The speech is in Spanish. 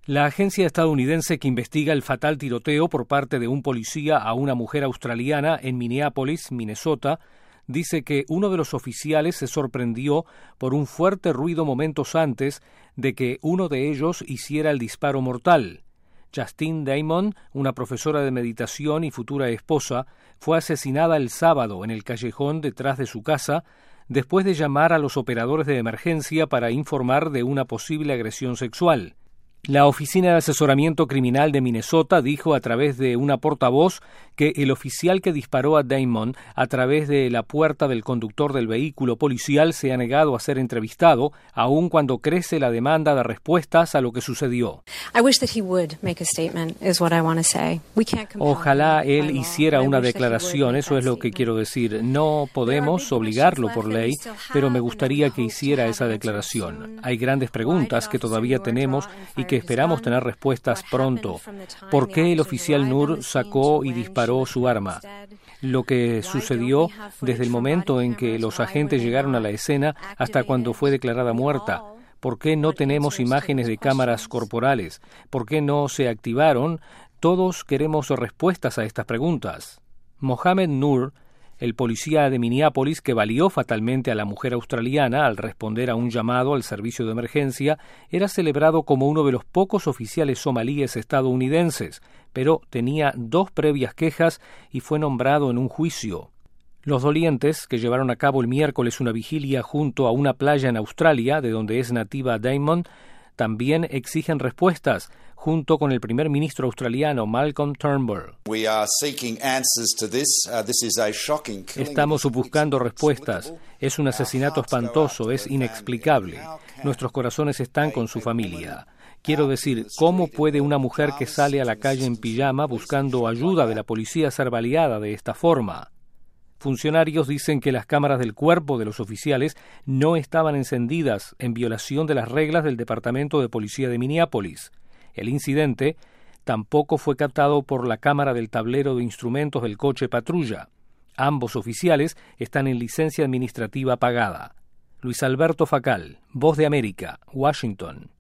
La agencia estadounidense que investiga el fatal tiroteo por parte de un policía a una mujer australiana en Minneapolis, Minnesota, dice que uno de los oficiales se sorprendió por un fuerte ruido momentos antes de que uno de ellos hiciera el disparo mortal. Justine Damon, una profesora de meditación y futura esposa, fue asesinada el sábado en el callejón detrás de su casa después de llamar a los operadores de emergencia para informar de una posible agresión sexual. La Oficina de Asesoramiento Criminal de Minnesota dijo a través de una portavoz que el oficial que disparó a Damon a través de la puerta del conductor del vehículo policial se ha negado a ser entrevistado, aun cuando crece la demanda de respuestas a lo que sucedió. Ojalá él hiciera una declaración, eso es lo que quiero decir. No podemos obligarlo por ley, pero me gustaría que hiciera esa declaración. Hay grandes preguntas que todavía tenemos y que esperamos tener respuestas pronto. ¿Por qué el oficial Nur sacó y disparó su arma? Lo que sucedió desde el momento en que los agentes llegaron a la escena hasta cuando fue declarada muerta. ¿Por qué no tenemos imágenes de cámaras corporales? ¿Por qué no se activaron? Todos queremos respuestas a estas preguntas. Mohamed Nur, el policía de Minneapolis que baleó fatalmente a la mujer australiana al responder a un llamado al servicio de emergencia, era celebrado como uno de los pocos oficiales somalíes estadounidenses, pero tenía 2 previas quejas y fue nombrado en un juicio. Los dolientes, que llevaron a cabo el miércoles una vigilia junto a una playa en Australia, de donde es nativa Damon, también exigen respuestas, junto con el primer ministro australiano Malcolm Turnbull. Estamos buscando respuestas. Es un asesinato espantoso, es inexplicable. Nuestros corazones están con su familia. Quiero decir, ¿cómo puede una mujer que sale a la calle en pijama buscando ayuda de la policía ser baleada de esta forma? Funcionarios dicen que las cámaras del cuerpo de los oficiales no estaban encendidas en violación de las reglas del Departamento de Policía de Minneapolis. El incidente tampoco fue captado por la cámara del tablero de instrumentos del coche patrulla. Ambos oficiales están en licencia administrativa pagada. Luis Alberto Facal, Voz de América, Washington.